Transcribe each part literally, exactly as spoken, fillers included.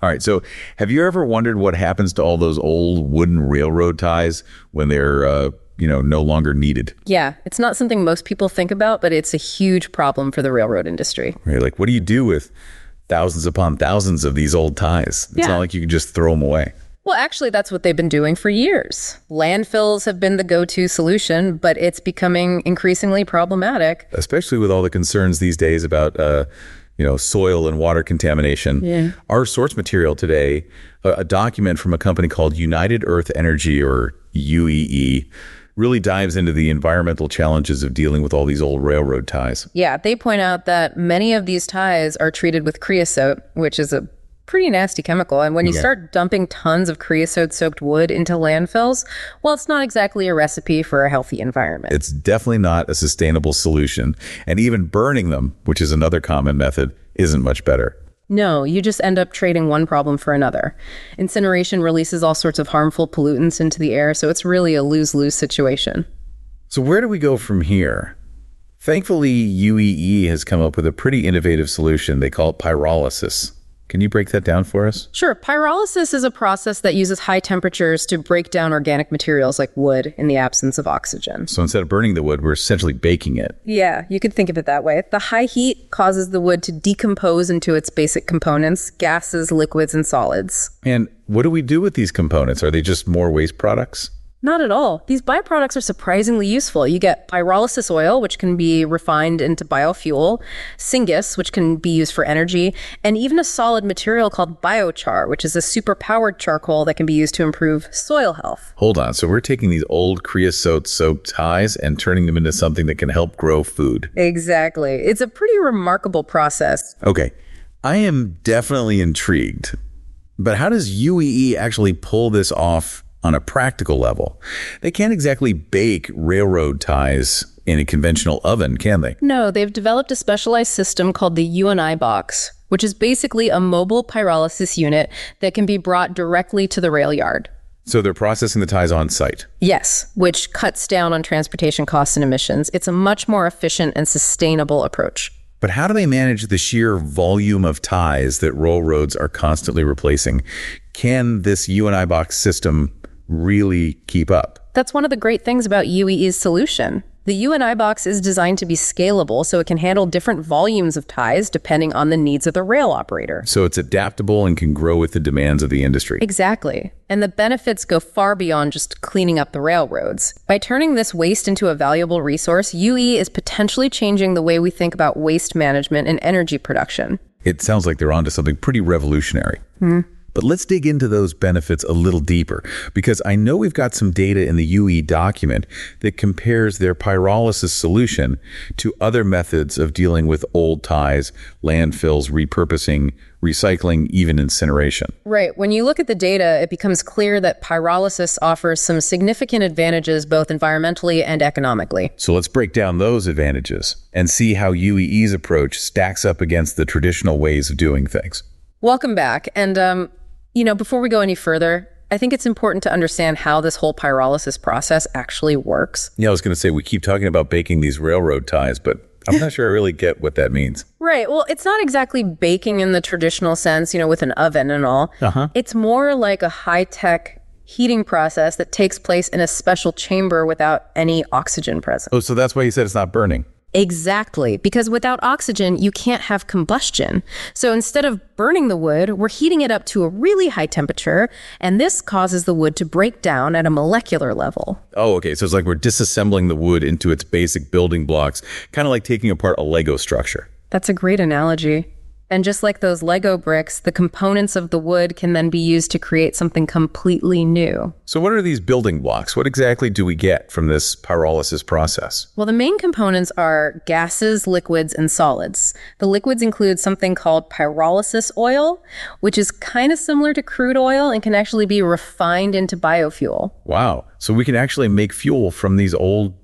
All right. So have you ever wondered what happens to all those old wooden railroad ties when they're, uh, you know, no longer needed? Yeah, it's not something most people think about, but it's a huge problem for the railroad industry. Right. Like, what do you do with thousands upon thousands of these old ties? It's Yeah. not like you can just throw them away. Well, actually, that's what they've been doing for years. Landfills have been the go-to solution, but it's becoming increasingly problematic. Especially with all the concerns these days about, uh, you know, soil and water contamination. Yeah. Our source material today, a, a document from a company called United Earth Energy, or U E E, really dives into the environmental challenges of dealing with all these old railroad ties. Yeah, they point out that many of these ties are treated with creosote, which is a pretty nasty chemical. And when you Yeah. start dumping tons of creosote-soaked wood into landfills, well, it's not exactly a recipe for a healthy environment. It's definitely not a sustainable solution. And even burning them, which is another common method, isn't much better. No, you just end up trading one problem for another. Incineration releases all sorts of harmful pollutants into the air, so it's really a lose-lose situation. So where do we go from here? Thankfully, U E E has come up with a pretty innovative solution. They call it pyrolysis. Can you break that down for us? Sure. Pyrolysis is a process that uses high temperatures to break down organic materials like wood in the absence of oxygen. So instead of burning the wood, we're essentially baking it. Yeah, you could think of it that way. The high heat causes the wood to decompose into its basic components, gases, liquids, and solids. And what do we do with these components? Are they just more waste products? Not at all. These byproducts are surprisingly useful. You get pyrolysis oil, which can be refined into biofuel, syngas, which can be used for energy, and even a solid material called biochar, which is a superpowered charcoal that can be used to improve soil health. Hold on. So we're taking these old creosote-soaked ties and turning them into something that can help grow food. Exactly. It's a pretty remarkable process. Okay. I am definitely intrigued. But how does U E E actually pull this off on a practical level? They can't exactly bake railroad ties in a conventional oven, can they? No, they've developed a specialized system called the U N I box, which is basically a mobile pyrolysis unit that can be brought directly to the rail yard. So they're processing the ties on site. Yes, which cuts down on transportation costs and emissions. It's a much more efficient and sustainable approach. But how do they manage the sheer volume of ties that railroads are constantly replacing? Can this U N I box system really keep up? That's one of the great things about U E E's solution. The U N I box is designed to be scalable, so it can handle different volumes of ties depending on the needs of the rail operator. So it's adaptable and can grow with the demands of the industry. Exactly. And the benefits go far beyond just cleaning up the railroads. By turning this waste into a valuable resource, U E E is potentially changing the way we think about waste management and energy production. It sounds like they're onto something pretty revolutionary. Hmm. But let's dig into those benefits a little deeper, because I know we've got some data in the U E document that compares their pyrolysis solution to other methods of dealing with old ties, landfills, repurposing, recycling, even incineration. Right. When you look at the data, it becomes clear that pyrolysis offers some significant advantages both environmentally and economically. So let's break down those advantages and see how U E E's approach stacks up against the traditional ways of doing things. Welcome back. And, um, you know, before we go any further, I think it's important to understand how this whole pyrolysis process actually works. Yeah, I was going to say, we keep talking about baking these railroad ties, but I'm not sure I really get what that means. Right. Well, it's not exactly baking in the traditional sense, you know, with an oven and all. Uh-huh. It's more like a high-tech heating process that takes place in a special chamber without any oxygen present. Oh, so that's why you said it's not burning. Exactly, because without oxygen, you can't have combustion. So instead of burning the wood, we're heating it up to a really high temperature, and this causes the wood to break down at a molecular level. Oh, okay. So it's like we're disassembling the wood into its basic building blocks, kind of like taking apart a Lego structure. That's a great analogy. And just like those Lego bricks, the components of the wood can then be used to create something completely new. So what are these building blocks? What exactly do we get from this pyrolysis process? Well, the main components are gases, liquids, and solids. The liquids include something called pyrolysis oil, which is kind of similar to crude oil and can actually be refined into biofuel. Wow. So we can actually make fuel from these old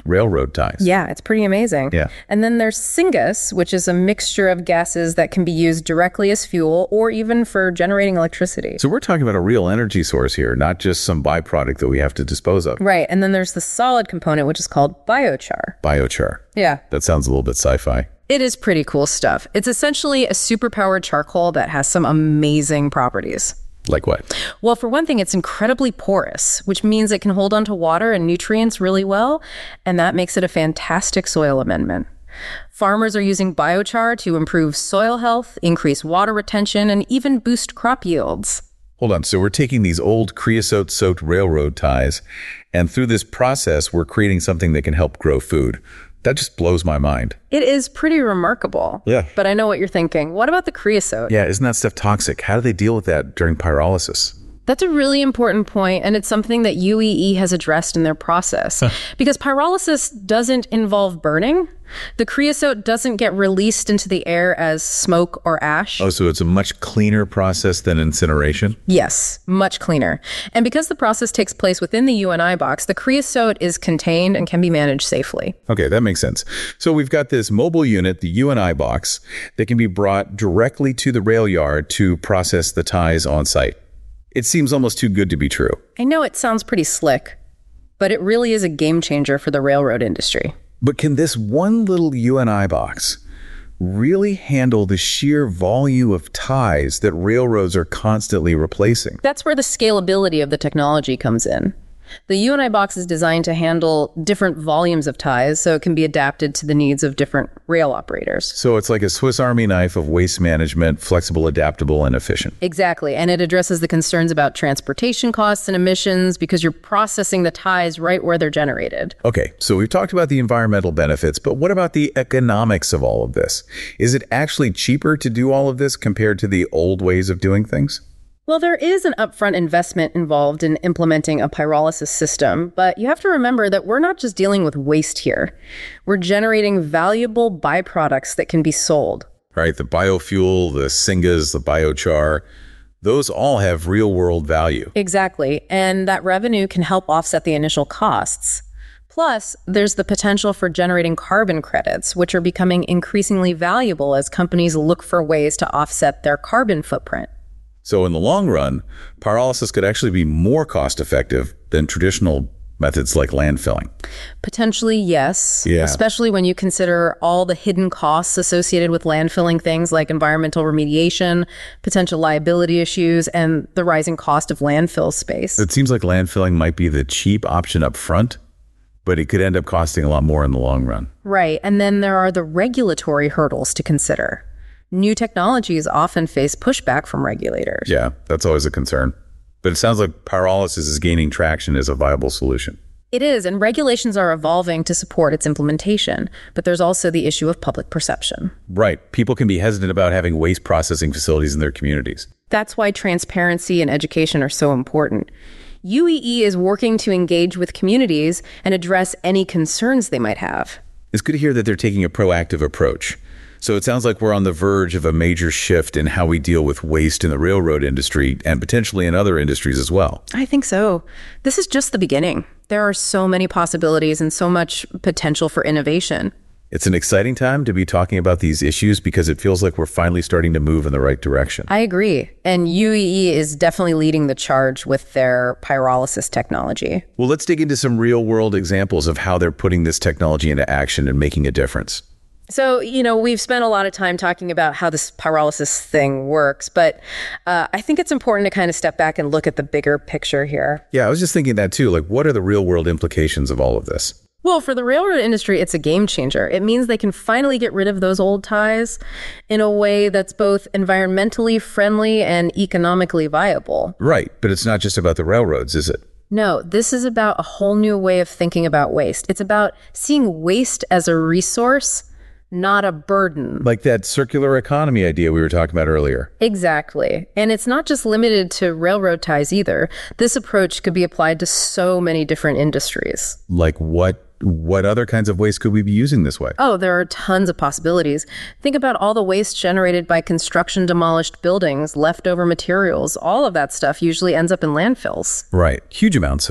railroad ties. Yeah, it's pretty amazing. Yeah. And then there's syngas, which is a mixture of gases that can be used directly as fuel or even for generating electricity. So we're talking about a real energy source here, not just some byproduct that we have to dispose of. Right. And then there's the solid component, which is called biochar. Biochar. Yeah. That sounds a little bit sci-fi. It is pretty cool stuff. It's essentially a superpowered charcoal that has some amazing properties. Like what? Well, for one thing, it's incredibly porous, which means it can hold onto water and nutrients really well, and that makes it a fantastic soil amendment. Farmers are using biochar to improve soil health, increase water retention, and even boost crop yields. Hold on. So we're taking these old creosote-soaked railroad ties, and through this process, we're creating something that can help grow food. That just blows my mind. It is pretty remarkable. Yeah. But I know what you're thinking. What about the creosote? Yeah, isn't that stuff toxic? How do they deal with that during pyrolysis? That's a really important point, and it's something that U E E has addressed in their process. Because pyrolysis doesn't involve burning. The creosote doesn't get released into the air as smoke or ash. Oh, so it's a much cleaner process than incineration? Yes, much cleaner. And because the process takes place within the U N I box, the creosote is contained and can be managed safely. Okay, that makes sense. So we've got this mobile unit, the U N I box, that can be brought directly to the rail yard to process the ties on site. It seems almost too good to be true. I know it sounds pretty slick, but it really is a game changer for the railroad industry. But can this one little U N I box really handle the sheer volume of ties that railroads are constantly replacing? That's where the scalability of the technology comes in. The U N I box is designed to handle different volumes of ties, so it can be adapted to the needs of different rail operators. So it's like a Swiss Army knife of waste management, flexible, adaptable, and efficient. Exactly, and it addresses the concerns about transportation costs and emissions because you're processing the ties right where they're generated. Okay, so we've talked about the environmental benefits, but what about the economics of all of this? Is it actually cheaper to do all of this compared to the old ways of doing things? Well, there is an upfront investment involved in implementing a pyrolysis system, but you have to remember that we're not just dealing with waste here. We're generating valuable byproducts that can be sold. Right, the biofuel, the syngas, the biochar, those all have real-world value. Exactly, and that revenue can help offset the initial costs. Plus, there's the potential for generating carbon credits, which are becoming increasingly valuable as companies look for ways to offset their carbon footprint. So in the long run, pyrolysis could actually be more cost-effective than traditional methods like landfilling. Potentially, yes. Yeah. Especially when you consider all the hidden costs associated with landfilling things like environmental remediation, potential liability issues, and the rising cost of landfill space. It seems like landfilling might be the cheap option up front, but it could end up costing a lot more in the long run. Right. And then there are the regulatory hurdles to consider. New technologies often face pushback from regulators. Yeah, that's always a concern. But it sounds like pyrolysis is gaining traction as a viable solution. It is, and regulations are evolving to support its implementation. But there's also the issue of public perception. Right. People can be hesitant about having waste processing facilities in their communities. That's why transparency and education are so important. U E E is working to engage with communities and address any concerns they might have. It's good to hear that they're taking a proactive approach. So it sounds like we're on the verge of a major shift in how we deal with waste in the railroad industry and potentially in other industries as well. I think so. This is just the beginning. There are so many possibilities and so much potential for innovation. It's an exciting time to be talking about these issues because it feels like we're finally starting to move in the right direction. I agree. And U E E is definitely leading the charge with their pyrolysis technology. Well, let's dig into some real-world examples of how they're putting this technology into action and making a difference. So, you know, we've spent a lot of time talking about how this pyrolysis thing works, but uh, I think it's important to kind of step back and look at the bigger picture here. Yeah, I was just thinking that too. Like, what are the real-world implications of all of this? Well, for the railroad industry, it's a game changer. It means they can finally get rid of those old ties in a way that's both environmentally friendly and economically viable. Right, but it's not just about the railroads, is it? No, this is about a whole new way of thinking about waste. It's about seeing waste as a resource, not a burden. Like that circular economy idea we were talking about earlier. Exactly. And it's not just limited to railroad ties either. This approach could be applied to so many different industries. Like what what other kinds of waste could we be using this way? Oh, there are tons of possibilities. Think about all the waste generated by construction demolished buildings, leftover materials. All of that stuff usually ends up in landfills. Right. Huge amounts of it.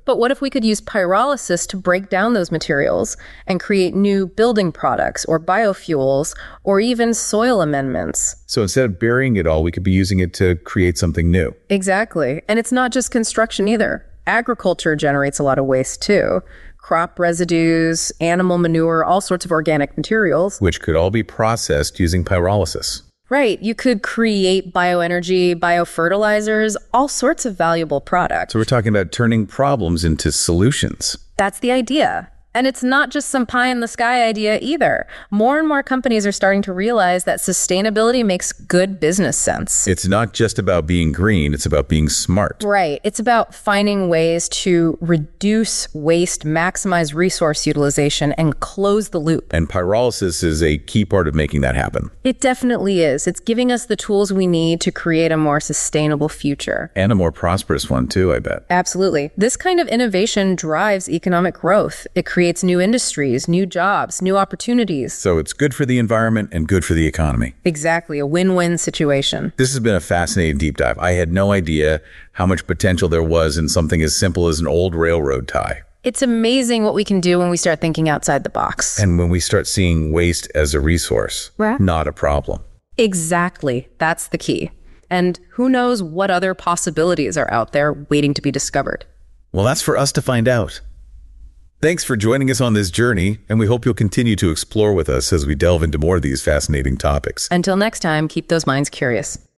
But what if we could use pyrolysis to break down those materials and create new building products or biofuels or even soil amendments? So instead of burying it all, we could be using it to create something new. Exactly. And it's not just construction either. Agriculture generates a lot of waste too. Crop residues, animal manure, all sorts of organic materials. Which could all be processed using pyrolysis. Right. You could create bioenergy, biofertilizers, all sorts of valuable products. So we're talking about turning problems into solutions. That's the idea. And it's not just some pie in the sky idea either. More and more companies are starting to realize that sustainability makes good business sense. It's not just about being green, it's about being smart. Right. It's about finding ways to reduce waste, maximize resource utilization, and close the loop. And pyrolysis is a key part of making that happen. It definitely is. It's giving us the tools we need to create a more sustainable future. And a more prosperous one too, I bet. Absolutely. This kind of innovation drives economic growth. It creates creates new industries, new jobs, new opportunities. So it's good for the environment and good for the economy. Exactly, a win-win situation. This has been a fascinating deep dive. I had no idea how much potential there was in something as simple as an old railroad tie. It's amazing what we can do when we start thinking outside the box. And when we start seeing waste as a resource, right. Not a problem. Exactly, that's the key. And who knows what other possibilities are out there waiting to be discovered. Well, that's for us to find out. Thanks for joining us on this journey, and we hope you'll continue to explore with us as we delve into more of these fascinating topics. Until next time, keep those minds curious.